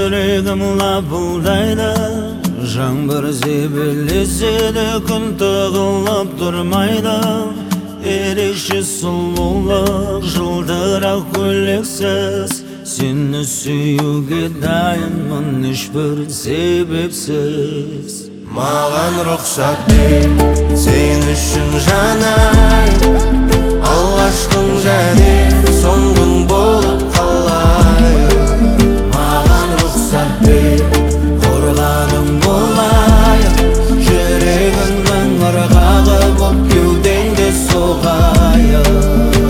жүрегім лапылдайды, жаңбыр себелесе де күн тығылып тұрмайды. Ерекше сұлулық жылдырақ көйлексіз, сені сүюге дайынмын ешбір себепсіз. Маған рұқсат бер, сен үшін жанайын, алғашқың және соңғың болып қалайын. Маған рұқсат бер, қорғаным болайын, жүрегіңнің ырғағы боп кеудеңде соғайын.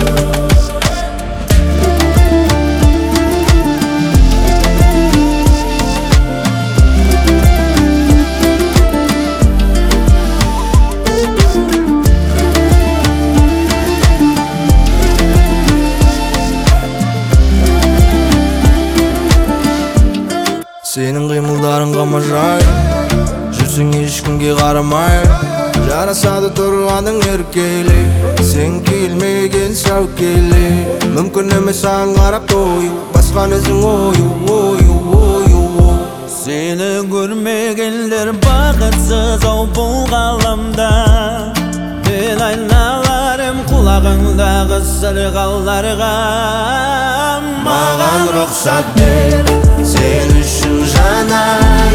Сенің қимылдарың қамажай, жүрсің ешкімге қарамай, жарасады тұрғаның еркелей, сен келмеген сау келе. Мүмкін емес саған қарап тою, басқан ізің ою. Сені көрмегендер бақытсыз ау бұл ғаламда. Мен айналарым құлағыңдағы сырғаларға. Маған рұқсат бер, сен үшін жанайын,